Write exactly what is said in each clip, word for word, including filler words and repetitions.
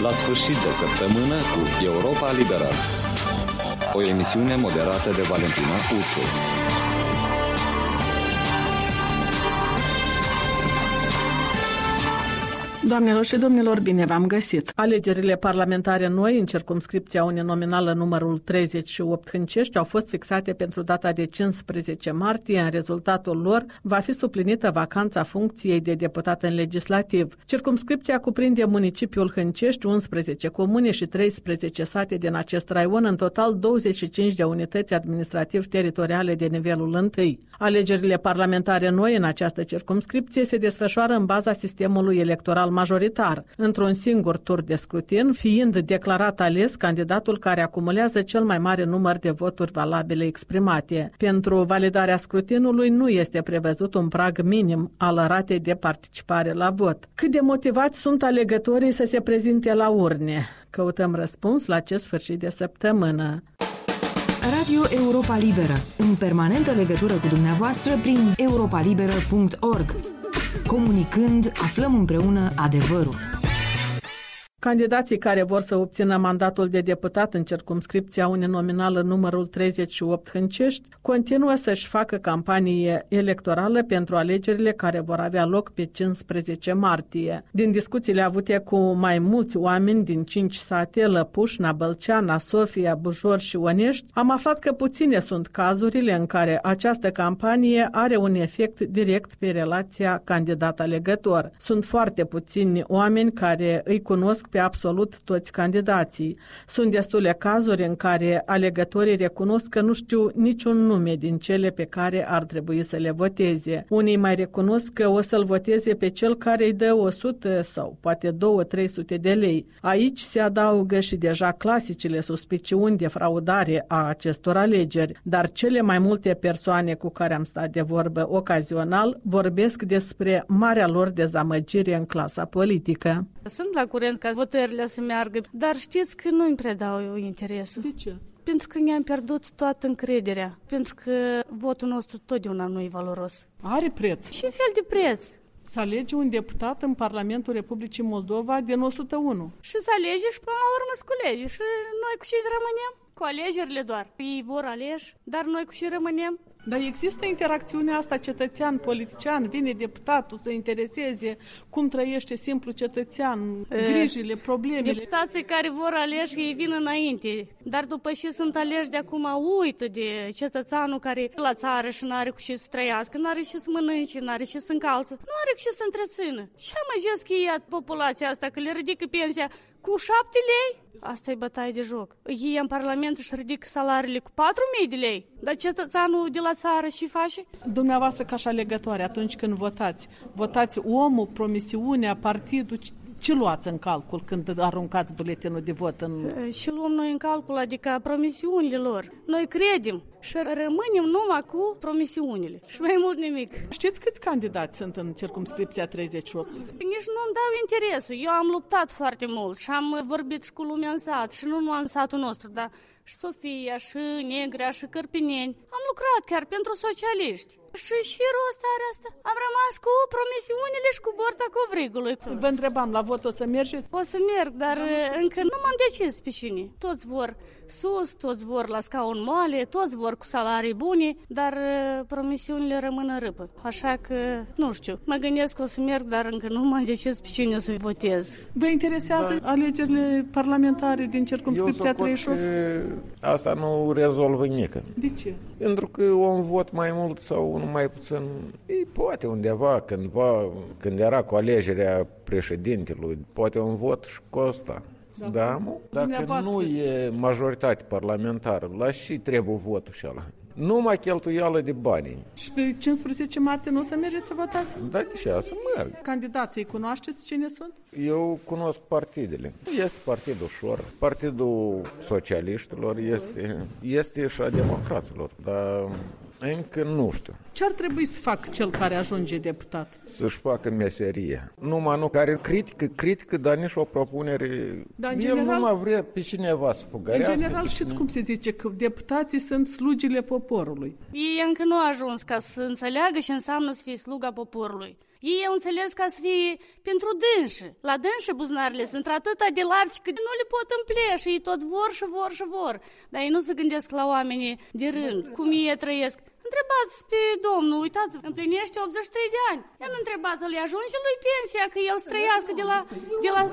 La sfârșit de săptămână cu Europa Liberală, o emisiune moderată de Valentina Ursu. Doamnelor și domnilor, bine v-am găsit! Alegerile parlamentare noi în circumscripția uninominală numărul treizeci și opt Hâncești au fost fixate pentru data de cincisprezece martie. În rezultatul lor va fi suplinită vacanța funcției de deputat în legislativ. Circumscripția cuprinde municipiul Hâncești, unsprezece comune și treisprezece sate din acest raion, în total douăzeci și cinci de unități administrativ-teritoriale de nivelul întâi. Alegerile parlamentare noi în această circumscripție se desfășoară în baza sistemului electoral majoritar, într-un singur tur de scrutin, fiind declarat ales candidatul care acumulează cel mai mare număr de voturi valabile exprimate. Pentru validarea scrutinului nu este prevăzut un prag minim al ratei de participare la vot. Cât de motivați sunt alegătorii să se prezinte la urne? Căutăm răspuns la acest sfârșit de săptămână. Radio Europa Liberă, în permanentă legătură cu dumneavoastră prin europa liberă punct org. Comunicând, aflăm împreună adevărul. Candidații care vor să obțină mandatul de deputat în circumscripția uninominală numărul treizeci și opt Hâncești continuă să-și facă campanie electorală pentru alegerile care vor avea loc pe cincisprezece martie. Din discuțiile avute cu mai mulți oameni din cinci sate, Lăpușna, Bălceana, Sofia, Bujor și Onești, am aflat că puține sunt cazurile în care această campanie are un efect direct pe relația candidat-alegător. Sunt foarte puțini oameni care îi cunosc pe absolut toți candidații. Sunt destule cazuri în care alegătorii recunosc că nu știu niciun nume din cele pe care ar trebui să le voteze. Unii mai recunosc că o să-l voteze pe cel care îi dă o sută sau poate două trei sute de lei. Aici se adaugă și deja clasicile suspiciuni de fraudare a acestor alegeri, dar cele mai multe persoane cu care am stat de vorbă ocazional vorbesc despre marea lor dezamăgire în clasa politică. Sunt la curent ca votările să meargă, dar știți că nu îmi predau eu interesul. De ce? Pentru că ne-am pierdut toată încrederea, pentru că votul nostru totdeauna nu e valoros. Are preț. Ce fel de preț? Să alege un deputat în Parlamentul Republicii Moldova din o sută unu. Și să alege și până la urmă să culege. Și noi cu ce rămânem? Cu alegerile doar. Ei vor aleși, dar noi cu ce rămânem? Dar există interacțiunea asta cetățean-politician, vine deputatul să intereseze cum trăiește simplu cetățean, grijile, problemele. Deputații care vor aleși, ei vin înainte, dar după ce sunt aleși de acum, uită de cetățeanul care e la țară și n-are cu ce să trăiască, n-are ce să mănânce, n-are ce să încalță, nu are cu ce să întrețină. Ce amăjesc ei populația asta, că le ridică pensia cu șapte lei? Asta e bătaie de joc. Ei în Parlament își ridică salariile cu patru mii de lei. Dar cetățeanul de la țară și face? Dumneavoastră ca și alegătoare, atunci când votați, votați omul, promisiunea, partidul, ce luați în calcul când aruncați buletinul de vot? În... Și luăm noi în calcul, adică promisiunile lor. Noi credem și rămânem numai cu promisiunile și mai mult nimic. Știți câți candidați sunt în circumscripția treizeci și opt? Nici nu-mi dau interesul. Eu am luptat foarte mult și am vorbit și cu lumea în sat și nu numai în satul nostru, dar și Sofia, și Negrea, și Cârpineni. Am lucrat chiar pentru socialiști. Și și rost are asta. Am rămas cu promisiunile și cu borta covrigului. Vă întrebam, la vot o să mergeți? O să merg, dar încă nu m-am decis pe cine. Toți vor sus, toți vor la scaun moale, toți vor cu salarii bune, dar promisiunile rămân în râpă. Așa că, nu știu, mă gândesc că o să merg, dar încă nu m-am decis pe cine să votez. Vă interesează da. alegerile parlamentare din circumscripția treizeci și opt? Asta nu rezolvă nică. De ce? Pentru că un vot mai mult sau unul mai puțin, ei, poate undeva, cândva, când era cu alegerea președintelui, poate un vot și costa. Da, da mă? Dacă nu e majoritate parlamentară, la și trebuie votul și ăla? Numai cheltuială de bani. Și pe cincisprezece martie nu o să mergeți să votați? Da, de ce? Să merg. Candidații cunoașteți cine sunt? Eu cunosc partidele. Este Partidul Șor, Partidul Socialiștilor, este, este și a Democraților, dar Încă nu știu. Ce ar trebui să facă cel care ajunge deputat? Să-și facă meseria. Numai nu care critică, critică, dar nici o propunere. Dar în El general, nu mai vrea pe cineva să pugărească. În general, știți cine... cum se zice? Că deputații sunt slugile poporului. Ei încă nu au ajuns ca să înțeleagă ce înseamnă să fie sluga poporului. Ei au înțeles ca să fie pentru dânși. La dânși buzunarele sunt atâta de largi că nu le pot împlea și ei tot vor și vor și vor. Dar ei nu se gândesc la oamenii de rând, cum ei trăiesc. Întrebați pe domnul, uitați, împlinește optzeci și trei de ani. Ia nu întrebați, îi ajunge lui pensia, că el să trăiască de la, de la,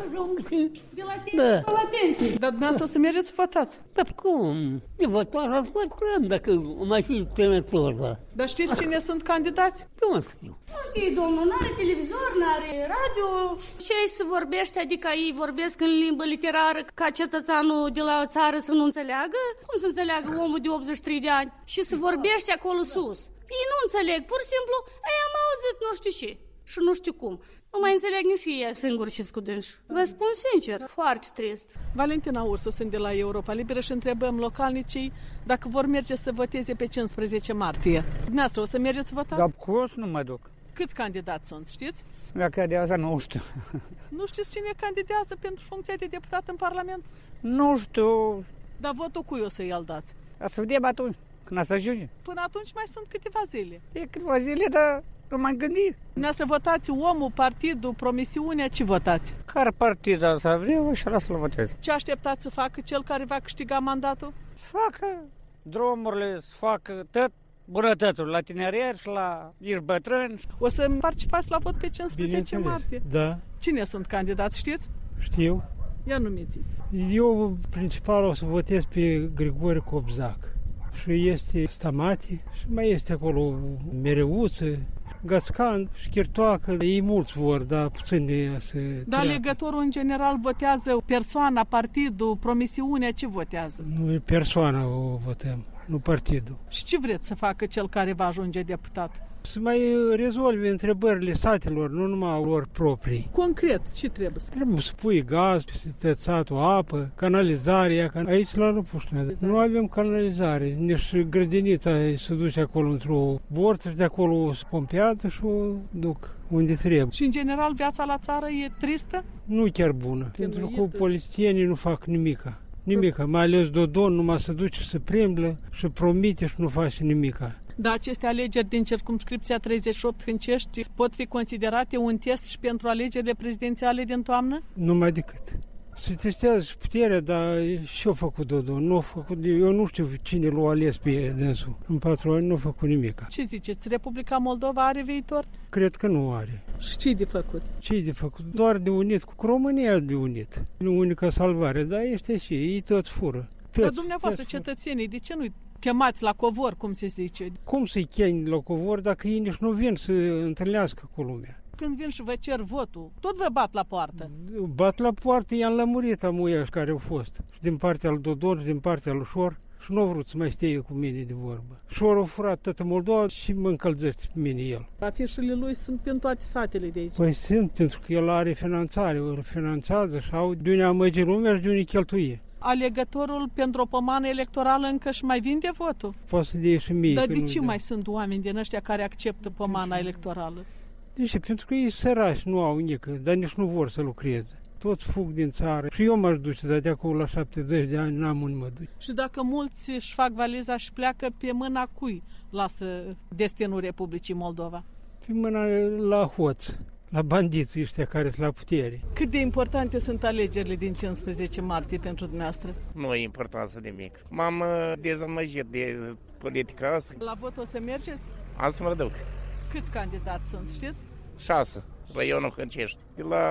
de la pensie da. la pensie. Dar dumneavoastră o să mergeți să votați. Dar cum? De votat la vot curând, dacă mai fi temător, da. Dar știți cine sunt candidați? Nu știu. Nu știi, domnul, n-are televizor, n-are radio. Ce se vorbește, adică ei vorbesc în limbă literară ca cetățeanul de la țară să nu înțeleagă? Cum să înțeleagă omul de optzeci și trei de ani? Și se vorbește acolo sus. Ei nu înțeleg, pur și simplu, ei am auzit nu știu ce și nu știu cum. Nu mai înțeleg nici ei singuri ce-s cu dânși. Vă spun sincer, foarte trist. Valentina Ursu, sunt de la Europa Liberă și întrebăm localnicii dacă vor merge să voteze pe cincisprezece martie. Dumneavoastră o să mergeți să votați? Dar cu os nu mă duc. Câți candidați sunt, știți? Dacă de asta nu știu. Nu știți cine candidează pentru funcția de deputat în Parlament? Nu știu. Dar votul cui o să-i dați? A să vedem atunci, când a să ajunge. Până atunci mai sunt câteva zile. E câteva zile, dar nu m-am gândit. Dumneavoastră votați omul, partidul, promisiunea, ce votați? Care partid să vreau și să-l votez. Ce așteptați să facă cel care va câștiga mandatul? Să facă drumurile, să facă tot bunătătul la tinerieri și la ești bătrâni. O să participați la vot pe cincisprezece martie? Da. Cine sunt candidați, știți? Știu. Ia numiți. Eu, principal, o să votez pe Grigore Cobzac. Și este Stamati, și mai este acolo Mereuță, Gățcan și Chirtoacă. Ei mulți vor, dar puțini să Dar alegătorul, în general, votează persoana, partidul, promisiunea, ce votează? Nu, persoana o votăm, nu partidul. Și ce vreți să facă cel care va ajunge deputat? Să mai rezolve întrebările satelor, nu numai lor proprii. Concret, ce trebuie? Trebuie să pui gaz, peste satul, apă, canalizarea. Aici la Răpușnea nu avem canalizare, nici grădinița se duce acolo într-o borță și de acolo o spompeată și o duc unde trebuie. Și în general viața la țară e tristă? Nu chiar bună, pentru că politicienii nu fac nimica. Nimica, mai ales Dodon numai se duce să primblă și promite și nu face nimica. Dar aceste alegeri din circumscripția treizeci și opt Hâncești pot fi considerate un test și pentru alegerile prezidențiale din toamnă? Numai decât. Se testează și puterea, dar și-a făcut Dodon. Nu a făcut, eu nu știu cine l-a ales pe dânsul. În patru ani nu a făcut nimic. Ce ziceți? Republica Moldova are viitor? Cred că nu are. Și ce de făcut? Ce de făcut? Doar de unit cu România de unit. Nu unica salvare, dar este și ei toți fură. Toți, dar dumneavoastră, cetățenii, de ce nu chemați la covor, cum se zice? Cum să-i chemi la covor dacă ei nici nu vin să întâlnească cu lumea? Când vin și vă cer votul, tot vă bat la poartă. Bat la poartă, i-am lămurit amuia care au fost. Și din partea lui Dodon și din partea lui Șor. Și nu a vrut să mai stea cu mine de vorbă. Șor a furat toată Moldova și mă încălzește pe mine el. Afișele lui sunt prin toate satele de aici. Păi sunt, pentru că el are finanțare, îl finanțează și au de unde amăgi lumea și de unde cheltuie. Alegătorul pentru o pomană electorală încă și mai vinde votul. Poate să dea și mie. Dar de ce mai sunt oameni din ăștia care acceptă pomana electorală? De ce? Pentru că ei sărași, nu au nică, dar nici nu vor să lucreze. Toți fug din țară. Și eu m-aș duce, dar de acolo la șaptezeci de ani n-am unde mă duce. Și dacă mulți își fac valiza și pleacă, pe mâna cui lasă destinul Republicii Moldova? Pe mâna la hoț, la bandiții ăștia care sunt la putere. Cât de importante sunt alegerile din cincisprezece martie pentru dumneavoastră? Nu e importanță nimic. M-am dezamăgit de politica asta. La vot o să mergeți? Am să mă duc. Câți candidați sunt, știți? Șase, raionul Hâncești. De la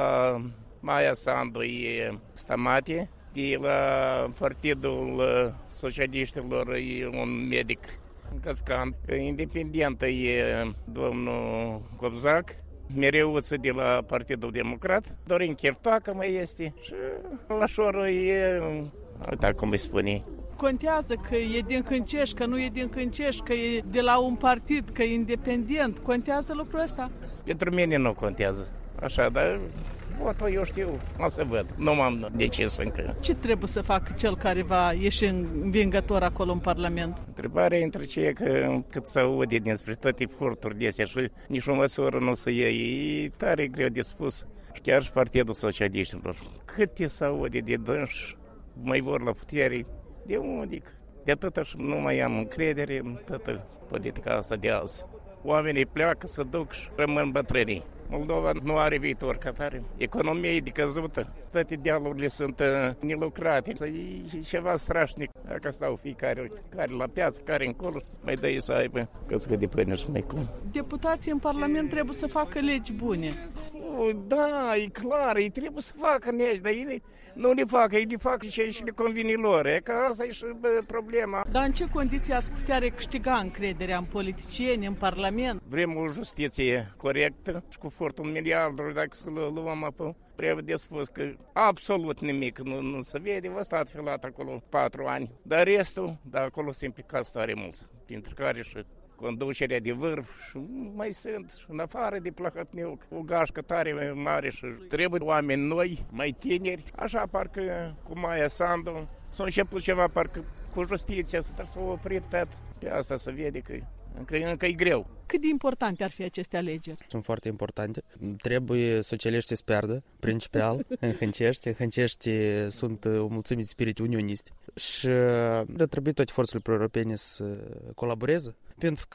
Maia Sandu e Stamati, de la Partidul Socialiștilor e un medic Gățcan, independent e domnul Cobzac, Mereuță de la Partidul Democrat, Dorin Chirtoacă mai este și la Șorul e, uita cum îi spune. Contează că e din Hâncești, că nu e din Hâncești, că e de la un partid, că e independent. Contează lucrul ăsta? Pentru mine nu contează. Așa, dar votul, eu știu, o să văd. Nu m-am decis încă. Ce trebuie să facă cel care va ieși învingător acolo în Parlament? Întrebarea între ce că cât să aude despre toate eforturi de astea și nici o măsură nu se iei, e tare greu de spus. Chiar și Partidul Socialiștilor. Câte să aude de dânși, mai vor la putere, de unde? De atâta și nu mai am încredere în toată politica asta de azi. Oamenii pleacă, se duc și rămân bătrânii. Moldova nu are viitor ca tare. Economia e decăzută. Toate dealurile sunt uh, nelucrate. E ceva strașnic. Dacă stau fiecare care la piață, care încolo, mai dă să aibă câțică de pâine și mai cum. Deputații în Parlament trebuie să facă legi bune. O, da, e clar, ei trebuie să facă legi, dar ei nu le fac, ei le fac ce și le convine lor. E că asta e și bă, problema. Dar în ce condiții ați putea recâștiga încrederea în politicieni, în Parlament? Vrem o justiție corectă și cu fortul miliardului, dacă să luăm apă. Trebuie de spus că absolut nimic nu, nu se vede, vă stați filat acolo patru ani. Dar restul, dar acolo se implicați tare mulți, printre care și conducerea de vârf și mai sunt și în afară de Plahotniuc, o gașcă tare mare și trebuie oameni noi, mai tineri, așa parcă cu Maia Sandu s-a început ceva parcă cu justiția, sper să o oprit tot. Pe asta se vede că încă, încă e greu. Cât de importante ar fi aceste alegeri? Sunt foarte importante. Trebuie socialiștii să piardă, principal, în Hâncești. În Hâncești sunt o mulțime de spirite unioniste. Și ar trebui toate forțele pro-europene să colaboreze, pentru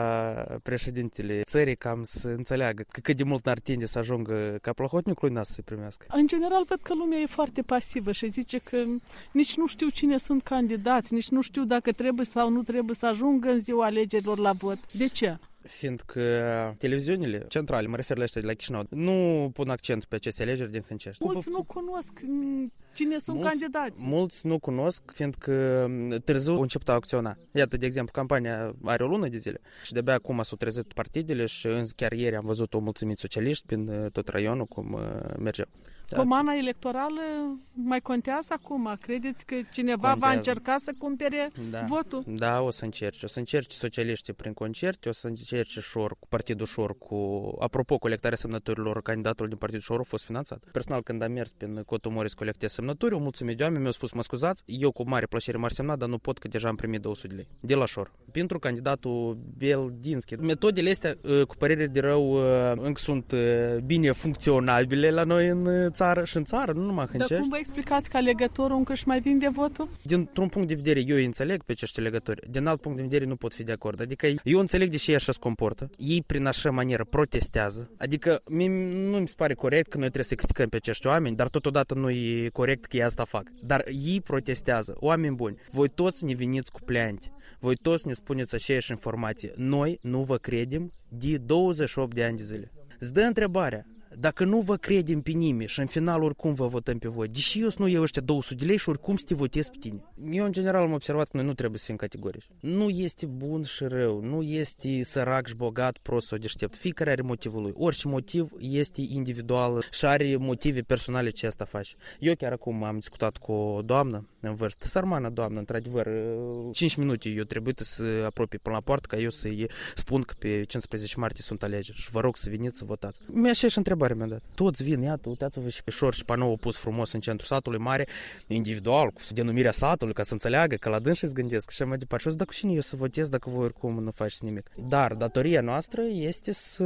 ca președintele țării cam să înțeleagă că cât de mult n-ar tinde să ajungă ca Plahotniuc lui nas să-i primească. În general, văd că lumea e foarte pasivă și zice că nici nu știu cine sunt candidați, nici nu știu dacă trebuie sau nu trebuie să ajungă în ziua alegerilor la vot. De ce? Fiindcă televiziunile centrale, mă refer la astea de la Chișinău, nu pun accent pe aceste alegeri din Hâncești. Mulți nu cunosc cine sunt mulți, candidați. Mulți nu cunosc, fiindcă târziu au început a acționa. Iată, de exemplu, campania are o lună de zile și de-abia acum s-au trezit partidele și chiar ieri am văzut o mulțimit socialiști prin tot raionul cum mergeau. Pomana electorală mai contează acum? Credeți că cineva contează. Va încerca să cumpere da. votul? Da, o să încerce. O să încerce socialiștii prin concerte, o să încerce Șor, cu Partidul Șor, cu... Apropo, colectarea semnăturilor, candidatul din Partidul Șor a fost finanțat. Personal, când am mers prin Cotul Mori să colectez semnături, o mulțime de oameni mi-au spus, mă scuzați, eu cu mare plăcere m-ar semna, dar nu pot, că deja am primit două sute de lei. De la Șor. Pentru candidatul Beldinski. Metodele astea, cu părere de rău, încă sunt bine funcționabile la noi în țară și în țară, nu numai Hâncești. Dar cum vă explicați că alegătorul încă își mai vinde votul? Dintr-un punct de vedere eu îi înțeleg pe acești alegători, din alt punct de vedere nu pot fi de acord. Adică eu înțeleg de ce ei așa se comportă. Ei prin așa manieră protestează. Adică nu mi se pare corect că noi trebuie să criticăm pe acești oameni, dar totodată nu e corect că ei asta fac. Dar ei protestează. Oameni buni, voi toți ne veniți cu pleanti. Voi toți ne spuneți aceeași informație. Noi nu vă credem de douăzeci și opt de ani de zile. Îți dă întrebarea. Dacă nu vă credem pe nimeni și în final oricum vă votăm pe voi, deși eu să nu iau ăștia două sute de lei și oricum să te votez pe tine. Eu în general am observat că noi nu trebuie să fim categorici. Nu este bun și rău, nu este sărac și bogat, prost sau deștept. Fiecare are motivul lui. Orice motiv este individual și are motive personale ce asta face. Eu chiar acum am discutat cu o doamnă în vârstă, sărmană doamnă, într-adevăr, cinci minute eu trebuie să apropii până la poartă ca eu să-i spun că pe cincisprezece martie sunt alegeri și vă rog să veniți să votați. Mi-a și întrebare mi-a dat. Toți vin, iată, uitați-vă și pe Șor și panou pus frumos în centrul satului mare, individual, cu denumirea satului, ca să înțeleagă că la dânsi îți gândesc și mai departe. Și o să, dacă cine eu să votez dacă voi oricum nu faceți nimic. Dar datoria noastră este să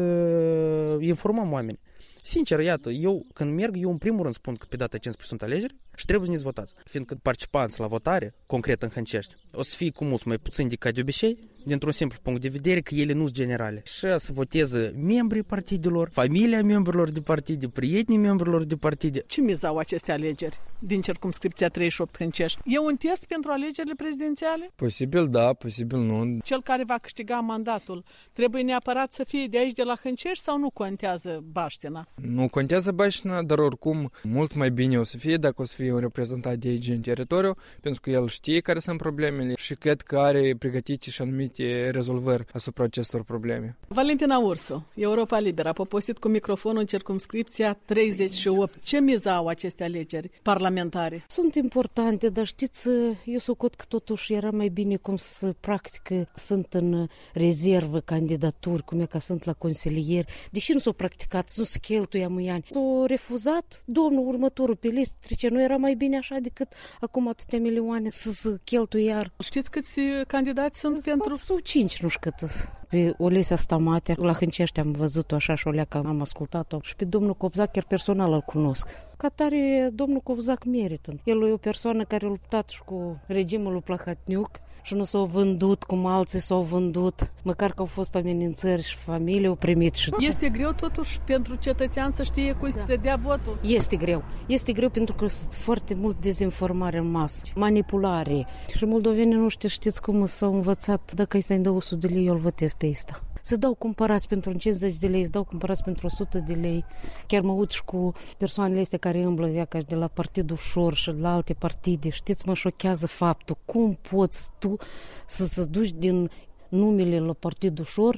informăm oamenii. Sincer, iată, eu când merg, eu în primul rând spun că pe data cincisprezece sunt alegeri și trebuie să ne votați. Fiindcă participanți la votare, concret în Hâncești, o să fie cu mult mai puțin decât de obicei, dintr-un simplu punct de vedere că ele nu sunt generale. Și să voteze membrii partidelor, familia membrilor de partide, prietenii membrilor de partide. Ce mizau aceste alegeri din circumscripția treizeci și opt Hâncești? E un test pentru alegerile prezidențiale? Posibil da, posibil nu. Cel care va câștiga mandatul trebuie neapărat să fie de aici, de la Hâncești, sau nu contează baștina? Nu contează baștina, dar oricum mult mai bine o să fie dacă o să fie un reprezentant de aici în teritoriu, pentru că el știe care sunt problemele și cred că are pregătite și anumite rezolvări asupra acestor probleme. Valentina Ursu, Europa Liberă, a poposit cu microfonul în circumscripția treizeci și opt. Ce mizau aceste alegeri parlamentare? Sunt importante, dar știți, eu socot că totuși era mai bine cum să practică, sunt în rezervă candidaturi, cum e ca sunt la consilieri, deși nu s-au practicat, nu se cheltuia Muiani. S-a refuzat, domnul următorul pe listă trece, nu era mai bine așa decât acum atâtea milioane să se cheltuie iar. Știți câți candidați sunt pentru? Sau cinci, nu știu cât. Pe Olesia Stamatea, la Hâncești am văzut-o așa și o leacă, am ascultat-o. Și pe domnul Cobzac chiar personal îl cunosc. Ca tare, domnul Cobzac merită. El e o persoană care a luptat și cu regimul lui Plahotniuc și nu s-au vândut cum alții s-au vândut. Măcar că au fost amenințări și familie au primit. Și... Este greu totuși pentru cetățean să știe cui da. să dea votul? Este greu. Este greu pentru că sunt foarte mult dezinformare în masă, manipulare. Și moldovenii nu știu, știți cum s-au învățat, dacă îi să-i dă o sută de lei, eu îl votez pe ăsta. Să dau cumpărați pentru cincizeci de lei, să dau cumpărați pentru o sută de lei. Chiar mă uit și cu persoanele astea care îmblă iaca de la Partidul Ușor și de la alte partide. Știți, mă șochează faptul. Cum poți tu să se duci din numele la Partidul Ușor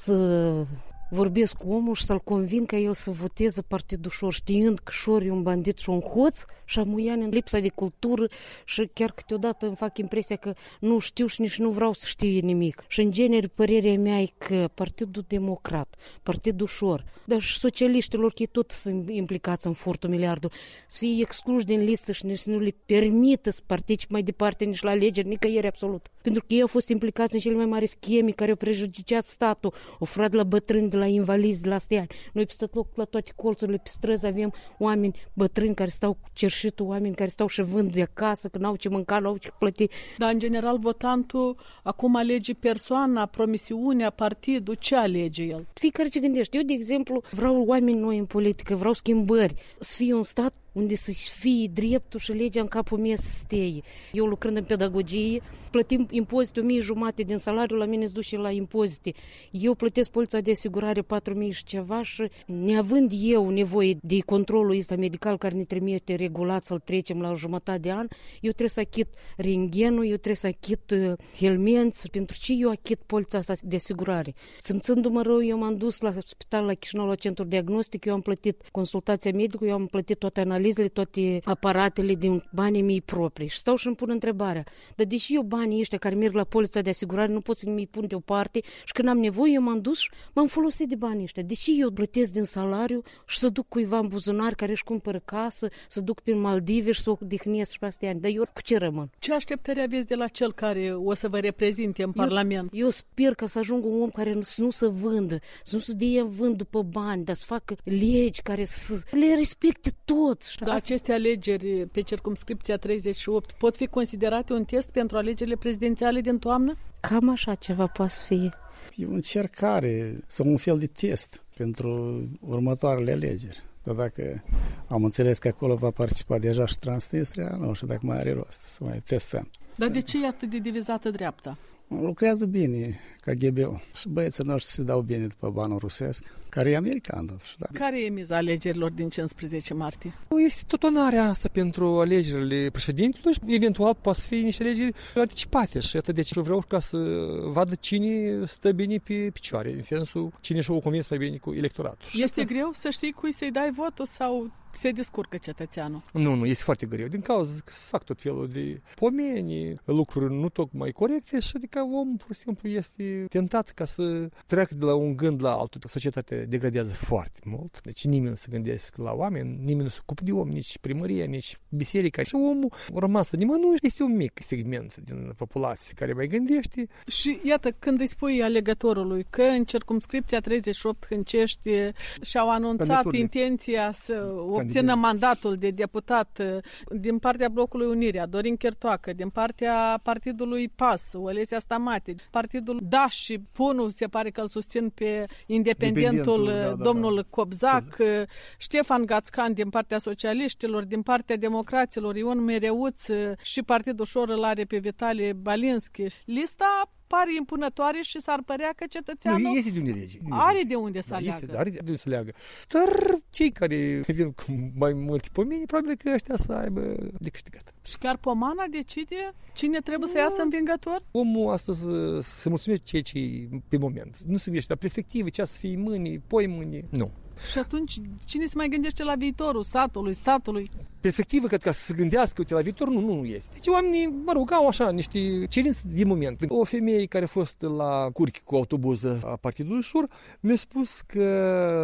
să vorbesc cu omul și să-l convin că el să voteze Partidul Ușor, știind că Șor e un bandit și un hoț și Amuian în lipsa de cultură și chiar câteodată îmi fac impresia că nu știu și nici nu vreau să știe nimic. Și în genere părerea mea e că Partidul Democrat, Partidul Ușor, dar și socialiștilor, că ei tot sunt implicați în furtul miliardul, să fie excluși din listă și nici nu le permită să participe mai departe nici la alegeri, nicăieri absolut. Pentru că ei au fost implicați în cele mai mari scheme care au prejudiciat statul, au furat la bătrâni, de la invalizi, de la steani. Noi pe tot loc, la toate colțurile, pe străzi avem oameni bătrâni care stau cu cerșitul, oameni care stau și vând de acasă, că n-au ce mânca, n-au ce plăti. Dar, în general, votantul acum alege persoana, promisiunea, partidul, ce alege el? Fiecare ce gândește. Eu, de exemplu, vreau oameni noi în politică, vreau schimbări, să fie un stat unde să fie dreptul și legea în capul meu să steie. Eu lucrând în pedagogie, plătim impozite o mie jumate din salariu, la mine se duce la impozite. Eu plătesc polița de asigurare patru mii și ceva și neavând eu nevoie de controlul ăsta medical care ne trimite regulat să-l trecem la o jumătate de an, eu trebuie să achit rentgenul, eu trebuie să achit uh, helmenți. Pentru ce eu achit polița asta de asigurare? Simțându-mă rău, eu m-am dus la spital la Chișinău, la centru diagnostic, eu am plătit consultația medică, eu am plătit toate analizele, toate aparatele din banii mei proprii. Și stau și îmi pun întrebarea, dar deși eu banii ăștia care merg la polița de asigurare nu pot să mi-i pun deoparte și când am nevoie, eu m-am dus și m-am folosit de banii ăștia. Deși eu plătesc din salariu și să duc cuiva în buzunar care își cumpără casă, să duc pe Maldive și să o odihnesc și pe astea ani. Dar eu cu ce rămân? Ce așteptări aveți de la cel care o să vă reprezinte în eu, Parlament? Eu sper că să ajungă un om care să nu se vândă, să nu se dea vând după bani, dar să facă legi care să le respecte toți. Dar aceste alegeri pe circumscripția treizeci și opt pot fi considerate un test pentru alegerile prezidențiale din toamnă? Cam așa ceva poate să fie. E o încercare sau un fel de test pentru următoarele alegeri. Dar dacă am înțeles că acolo va participa deja și Transnistria, nu știu dacă mai are rost să mai testăm. Dar de ce e atât de divizată dreapta? Lucrează bine K G B-ul și băieții noștri se dau bine după banul rusesc, care e american totuși. Da. Care e miza alegerilor din cincisprezece martie? Este totonarea asta pentru alegerile președintelui și eventual poate să fie niște alegeri anticipate și atât, deci vreau ca să vadă cine stă bine pe picioare, în sensul cine și-o convins mai bine cu electoratul. Este asta... greu să știi cui să-i dai votul sau se descurcă cetățeanul? Nu, nu, este foarte greu, din cauza că se fac tot felul de pomeni, lucruri nu tocmai corecte și adică omul pur și simplu este tentat ca să treacă de la un gând la altul. Societatea degradează foarte mult, deci nimeni nu se gândește la oameni, nimeni nu se ocupă de om, nici primăria, nici biserica și omul rămas nimănui, este un mic segment din populație care mai gândește. Și iată, când îi spui alegătorului că în circumscripția treizeci și opt Hâncești și-au anunțat intenția să obțină mandatul de deputat din partea Blocului Unirea, Dorin Chertoacă, din partea Partidului P A S, Olesia Stamate, Partidul D A S și Punu, se pare că îl susțin pe independentul da, da, domnul da. Cobzac, Cobzac, Ștefan Gațcan din partea socialiștilor, din partea democraților, Ion Mereuț și Partidul Ușor îl are pe Vitalie Balinski. Lista pare impunătoare și s-ar părea că cetățeanul nu, este de unde lege. Are de unde să da, aleagă. Este, are de unde să aleagă. Dar cei care vin cu mai multe pomeni, probabil că ăștia să aibă de câștigat. Și chiar pomana decide cine trebuie să iasă învingător? Omul astăzi se mulțumește ceea ce e pe moment. Nu se gândește la perspectivă, ce să fie mâini, poi mâini. Nu. Și atunci, cine se mai gândește la viitorul satului, statului? Perspectivă, cred că să se gândească uite, la viitor, nu, nu este. Deci oamenii, mă rog, au așa niște cerințe de moment. O femeie care a fost la Curchi cu autobuz a Partidului Ușor mi-a spus că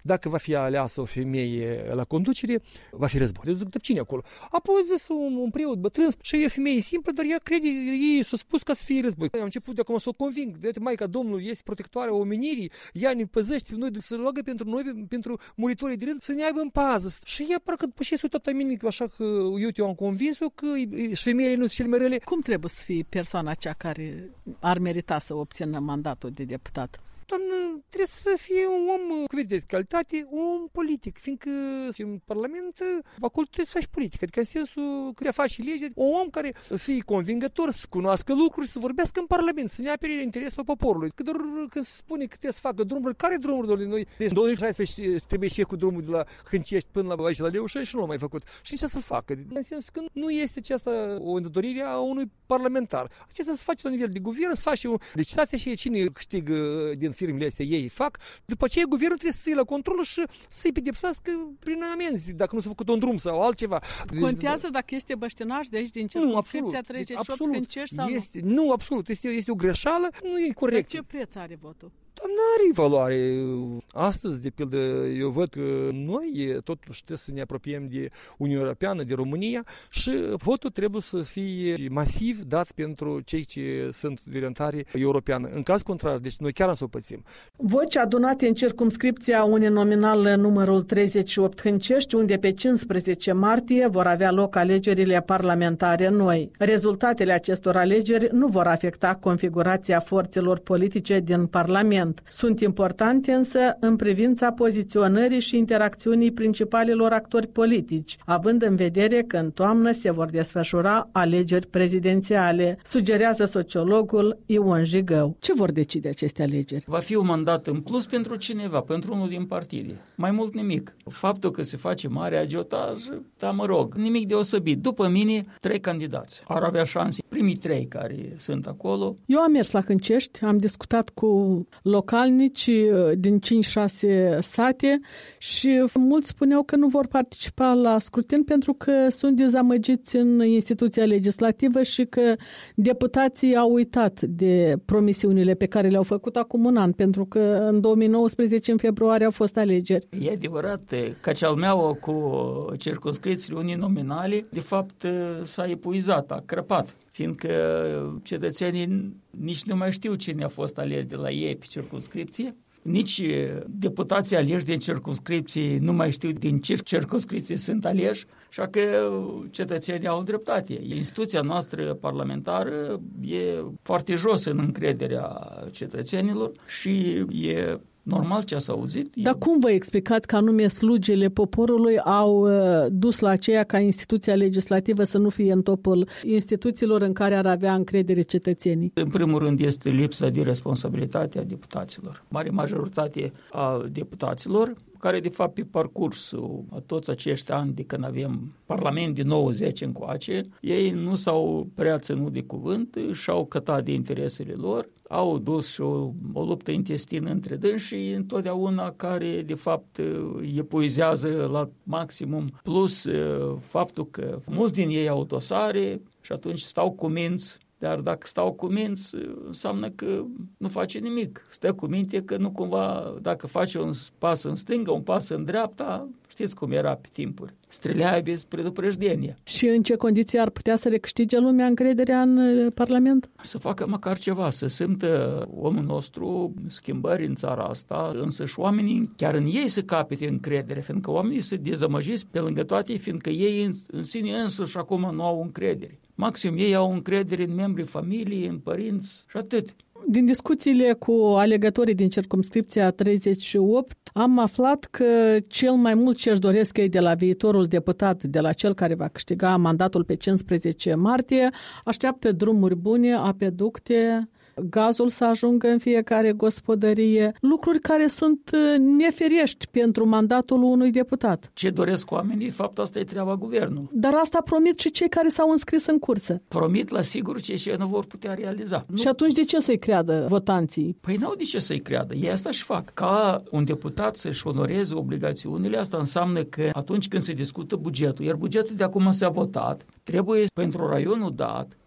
dacă va fi aleasă o femeie la conducere, va fi război. Deci cine acolo? Apoi zis un, un preot bătrân și e femeie simplă, dar ea crede, ei s-a spus ca să fie război. Am început de acum să o conving, de Maica Domnului este protectoarea omenirii, ea ne păzește, noi să roagă pentru noi, pentru muritorii de rând, să ne aibă în pază. Și ea parcă după ce s-a uitat la mine, așa că eu te-am convins-o că femeile nu sunt cele mai rele. Cum trebuie să fie persoana cea care ar merita să obțină mandatul de deputat? Doamnă, trebuie să fie un om cu de calitate, un om politic, fiindcă în Parlament acolo trebuie să faci politică, adică în sensul că faci lege, un om care să fie convingător, să cunoască lucruri, să vorbească în Parlament, să ne apere interesul poporului. Că doar când se spune că trebuie să facă drumuri, care drumuri doar de noi? În două mii șaisprezece trebuie și cu drumul de la Hâncești până la aici, la Leușa și nu l-a mai făcut. Și ce să facă? În sensul că nu este aceasta o îndorire a unui parlamentar. Acesta se face la nivel de guvern, se face o licitație și cine câștigă din firmele astea ei fac, după aceea guvernul trebuie să-i la control și să-i pedepsească prin amenzi, dacă nu s-a făcut un drum sau altceva. Contează dacă este băștinaș de aici din circumscripția treizeci și opt Hâncești sau este, nu? Nu, absolut. Este, este o greșeală, nu e corect. De ce preț are votul? Doamne, are valoare. Astăzi, de pildă, eu văd că noi totuși trebuie să ne apropiem de Uniunea Europeană, de România și votul trebuie să fie masiv dat pentru cei ce sunt de orientare europeană. În caz contrar, deci noi chiar am să o pățim. Voci adunate în circumscripția uninominală numărul treizeci și opt Hâncești, unde pe cincisprezece martie vor avea loc alegerile parlamentare noi. Rezultatele acestor alegeri nu vor afecta configurația forțelor politice din Parlament. Sunt importante însă în privința poziționării și interacțiunii principalilor actori politici, având în vedere că în toamnă se vor desfășura alegeri prezidențiale, sugerează sociologul Ion Jigău. Ce vor decide aceste alegeri? Va fi un mandat în plus pentru cineva, pentru unul din partide. Mai mult nimic. Faptul că se face mare agiotaj, da, mă rog, nimic deosebit. După mine, trei candidați. Ar avea șanse primii trei care sunt acolo. Eu am mers la Hâncești, am discutat cu localnici din cinci șase sate și mulți spuneau că nu vor participa la scrutin pentru că sunt dezamăgiți în instituția legislativă și că deputații au uitat de promisiunile pe care le-au făcut acum un an, pentru că în două mii nouăsprezece, în februarie, au fost alegeri. E adevărat, cacealmeaua cu circumscripțiile uninominale, de fapt, s-a epuizat, a crăpat, fiindcă cetățenii nici nu mai știu cine a fost ales de la ei pe circumscripție, nici deputații aleși din circumscripții nu mai știu din ce circumscripții sunt aleși, așa că cetățenii au dreptate. Instituția noastră parlamentară e foarte jos în încrederea cetățenilor și e normal ce ați auzit. Dar cum vă explicați că anume slugile poporului au dus la aceea ca instituția legislativă să nu fie în topul instituțiilor în care ar avea încredere cetățenii? În primul rând este lipsa de responsabilitate a deputaților. Mare majoritate a deputaților, care de fapt pe parcursul a toți acești ani de când avem Parlament din nouăzeci încoace, ei nu s-au prea ținut de cuvânt, și-au cătat de interesele lor, au dus și o, o luptă intestină între dânsi și întotdeauna care de fapt epuizează la maximum, plus faptul că mulți din ei au dosare și atunci stau cu minți. Dar dacă stau cu minți, înseamnă că nu face nimic. Stă cu minte că nu cumva, dacă face un pas în stânga, un pas în dreapta, știți cum era pe timpuri. Străleai spre dupăjdenie. Și în ce condiții ar putea să recâștige lumea încrederea în Parlament? Să facă măcar ceva, să simtă omul nostru schimbări în țara asta, însă și oamenii, chiar în ei să capete încredere, fiindcă oamenii se dezamăgiți pe lângă toate, fiindcă ei în, în sine însuși acum nu au încredere. Maxim ei au încredere în membrii familiei, în părinți și atât. Din discuțiile cu alegătorii din circumscripția treizeci și opt, am aflat că cel mai mult ce își doresc ei de la viitorul deputat, de la cel care va câștiga mandatul pe cincisprezece martie, așteaptă drumuri bune, apeducte, gazul să ajungă în fiecare gospodărie, lucruri care sunt neferiești pentru mandatul unui deputat. Ce doresc oamenii, de fapt asta e treaba guvernului. Dar asta promit și cei care s-au înscris în cursă. Promit la sigur ce și nu vor putea realiza. Nu? Și atunci de ce să-i creadă votanții? Păi n-au de ce să-i creadă, ei asta și fac. Ca un deputat să-și onoreze obligațiunile, asta înseamnă că atunci când se discută bugetul, iar bugetul de acum s-a votat, trebuie pentru raionul dat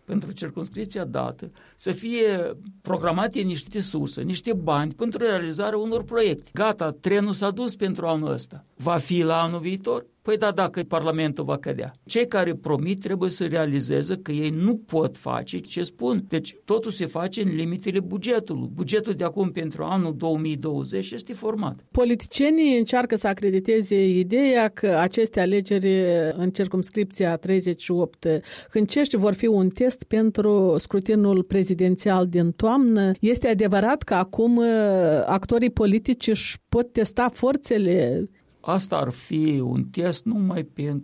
pentru circumscripția dată să fie programate niște surse, niște bani pentru realizarea unor proiecte. Gata, trenul s-a dus pentru anul ăsta. Va fi la anul viitor? Păi da, dacă Parlamentul va cădea. Cei care promit trebuie să realizeze că ei nu pot face ce spun. Deci totul se face în limitele bugetului. Bugetul de acum pentru anul două mii douăzeci este format. Politicienii încearcă să acrediteze ideea că aceste alegeri în circumscripția treizeci și opt Hâncești vor fi un test pentru scrutinul prezidențial din toamnă. Este adevărat că acum actorii politici își pot testa forțele? Asta ar fi un test numai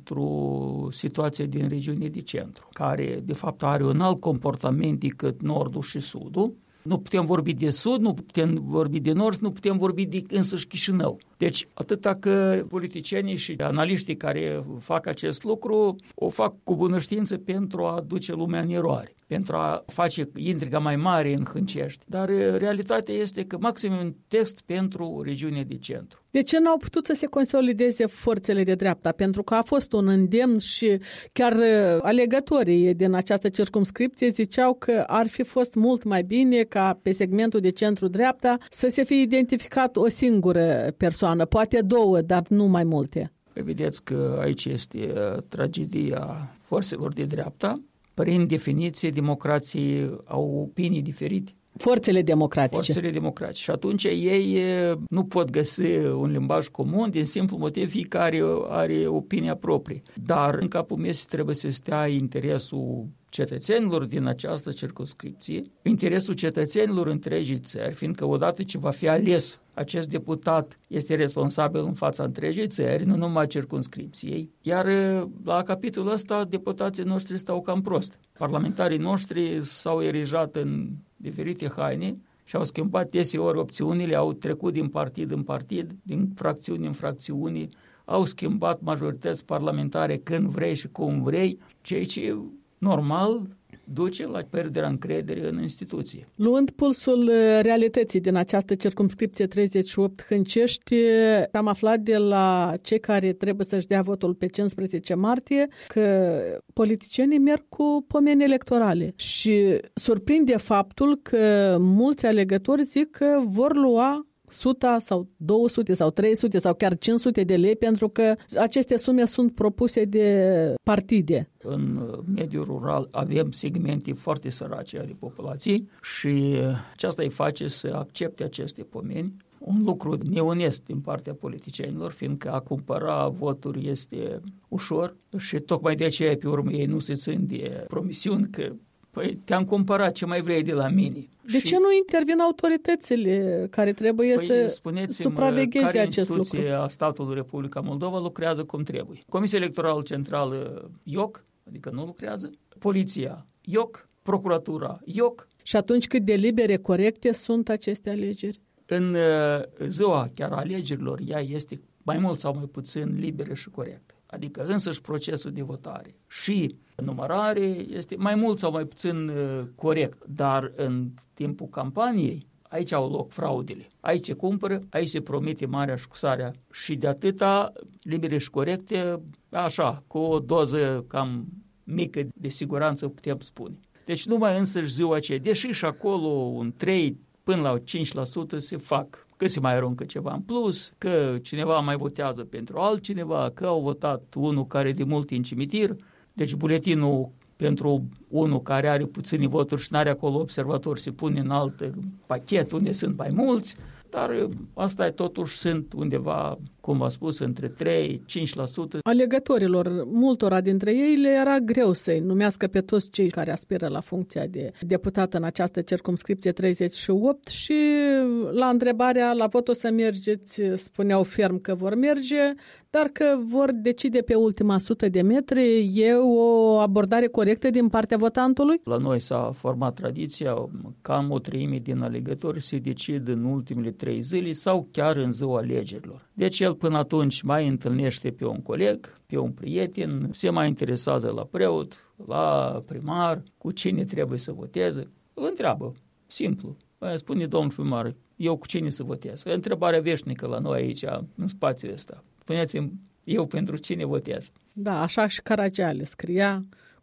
pentru situația din regiunea de centru, care de fapt are un alt comportament decât nordul și sudul. Nu putem vorbi de sud, nu putem vorbi de nord, nu putem vorbi de însăși Chișinău. Deci, atâta că politicienii și analiștii care fac acest lucru o fac cu bună știință pentru a duce lumea în eroare, pentru a face intriga mai mare în Hâncești. Dar realitatea este că maxim un text pentru regiunea de centru. De ce n-au putut să se consolideze forțele de dreapta? Pentru că a fost un îndemn și chiar alegătorii din această circumscripție ziceau că ar fi fost mult mai bine ca pe segmentul de centru-dreapta să se fie identificat o singură persoană, poate două, dar nu mai multe. Vedeți că aici este tragedia forțelor de dreapta. Prin definiție, democrații au opinii diferite. Forțele democratice. Forțele democratice. Și atunci ei nu pot găsi un limbaj comun, din simplu motiv fiecare are opinia proprie. Dar în capul mesei trebuie să stea interesul cetățenilor din această circumscripție, interesul cetățenilor întregii țări, fiindcă odată ce va fi ales acest deputat este responsabil în fața întregii țări, nu numai circumscripției, iar la capitolul ăsta deputații noștri stau cam prost. Parlamentarii noștri s-au erijat în diferite haine și au schimbat deseori opțiunile, au trecut din partid în partid, din fracțiuni în fracțiuni, au schimbat majorități parlamentare când vrei și cum vrei, ceea ce normal duce la pierderea încrederii în instituție. Luând pulsul realității din această circumscripție treizeci și opt Hâncești, am aflat de la cei care trebuie să-și dea votul pe cincisprezece martie că politicienii merg cu pomeni electorale și surprinde faptul că mulți alegători zic că vor lua o sută sau două sute sau trei sute sau chiar cinci sute de lei pentru că aceste sume sunt propuse de partide. În mediul rural avem segmente foarte sărace ale populației și aceasta îi face să accepte aceste pomeni. Un lucru neonest din partea politicienilor, fiindcă a cumpăra voturi este ușor și tocmai de aceea pe urmă ei nu se țin de promisiuni că păi te-am cumpărat, ce mai vrei de la mine? De și... ce nu intervin autoritățile care trebuie păi, să supravegheze acest lucru? Care instituție a statului Republica Moldova lucrează cum trebuie? Comisia Electorală Centrală I O C, adică nu lucrează, Poliția I O C, Procuratura I O C. Și atunci cât de libere, corecte sunt aceste alegeri? În ziua chiar a alegerilor, ea este mai mult sau mai puțin liberă și corectă. Adică însăși procesul de votare și numărare este mai mult sau mai puțin uh, corect, dar în timpul campaniei aici au loc fraudele. Aici se cumpără, aici se promite marea și cusarea și de atâta libere și corecte, așa, cu o doză cam mică de siguranță putem spune. Deci numai însăși ziua aceea, deși și acolo un trei până la cinci la sută se fac, că se mai aruncă ceva în plus, că cineva mai votează pentru altcineva, că au votat unul care e de mult în cimitir, deci buletinul pentru unul care are puține voturi și n-are acolo observator se pune în alt pachet unde sunt mai mulți, dar asta e totuși sunt undeva, cum v-am spus, între trei cinci la sută. Alegătorilor, multora dintre ei le era greu să-i numească pe toți cei care aspiră la funcția de deputat în această circumscripție treizeci și opt și la întrebarea la vot o să mergeți, spuneau ferm că vor merge, dar că vor decide pe ultima sută de metri. E o abordare corectă din partea votantului? La noi s-a format tradiția, cam o treime din alegători se decid în ultimele trei zile sau chiar în ziua alegerilor. Deci el până atunci mai întâlnește pe un coleg, pe un prieten, se mai interesează la preot, la primar, cu cine trebuie să voteze. Îl întreabă, simplu. Spune domnul primar, eu cu cine să votez? E întrebarea veșnică la noi aici, în spațiul ăsta. Spuneți-mi, eu pentru cine votez? Da, așa și Caragiale scria,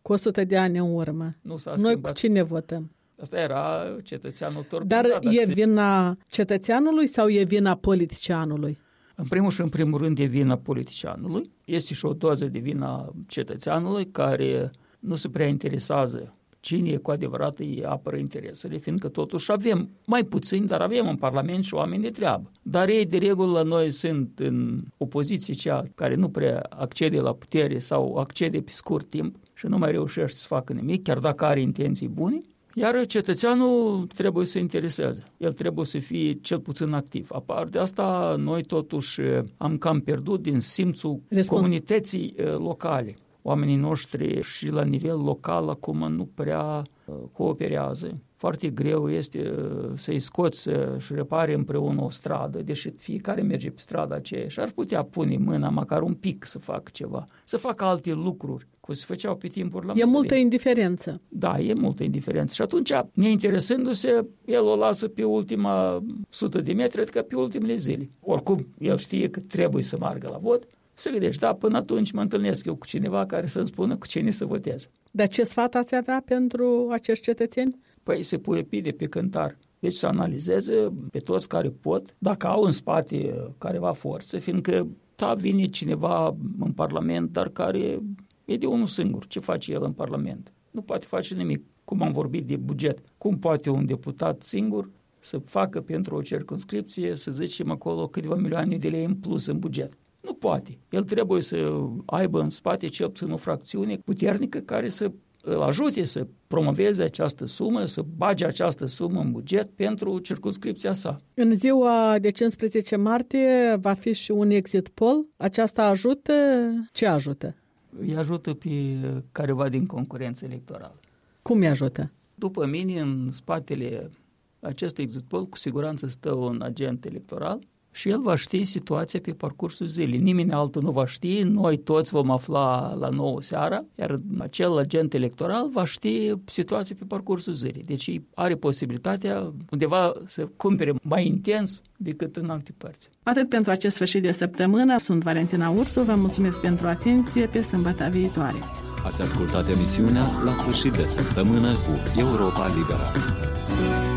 Cu o sută de ani în urmă. Nu s-a Noi schimbat. cu cine votăm? Asta era cetățeanul Torben. Dar e vina cetățeanului sau e vina politicianului? În primul și în primul rând e vina politicianului. Este și o doză de vina cetățeanului care nu se prea interesează cine cu adevărat îi apără interesele, fiindcă totuși avem mai puțini, dar avem în Parlament și oameni de treabă. Dar ei, de regulă, la noi sunt în opoziție cea care nu prea accede la putere sau accede pe scurt timp și nu mai reușește să facă nimic, chiar dacă are intenții bune. Iar cetățeanul trebuie să se intereseze. El trebuie să fie cel puțin activ. Apar de asta, noi totuși am cam pierdut din simțul Respons- comunității locale. Oamenii noștri și la nivel local acum nu prea cooperează. Foarte greu este să-i scoți să-și repare împreună o stradă, deși fiecare merge pe strada aceea și ar putea pune mâna măcar un pic să facă ceva, să facă alte lucruri, cum se făceau pe timpuri la E multă indiferență. Da, e multă indiferență. Și atunci, neinteresându-se, el o lasă pe ultima sută de metri, adică pe ultimele zile. Oricum, el știe că trebuie să meargă la vot. Se gândește, da, până atunci mă întâlnesc eu cu cineva care să-mi spună cu cine să votez. Dar ce sfat ați avea pentru acești cetățeni? Păi se pune pide pe cântar. Deci să analizeze pe toți care pot, dacă au în spate careva forță, fiindcă da, vine cineva în Parlament, dar care e de unul singur. Ce face el în Parlament? Nu poate face nimic. Cum am vorbit de buget? Cum poate un deputat singur să facă pentru o circumscripție, să zicem acolo, câteva milioane de lei în plus în buget? Nu poate. El trebuie să aibă în spate cel puțin o fracțiune puternică care să îl ajute să promoveze această sumă, să bage această sumă în buget pentru circumscripția sa. În ziua de cincisprezece martie va fi și un exit poll. Aceasta ajută? Ce ajută? Îi ajută pe careva din concurență electorală. Cum îi ajută? După mine, în spatele acestui exit poll, cu siguranță stă un agent electoral și el va ști situația pe parcursul zilei. Nimeni altul nu va ști, noi toți vom afla la nouă seara, iar acel agent electoral va ști situația pe parcursul zilei. Deci are posibilitatea undeva să cumpere mai intens decât în alte părți. Atât pentru acest sfârșit de săptămână. Sunt Valentina Ursu, vă mulțumesc pentru atenție, pe sâmbătă viitoare. Ați ascultat emisiunea La sfârșit de săptămână cu Europa Liberă.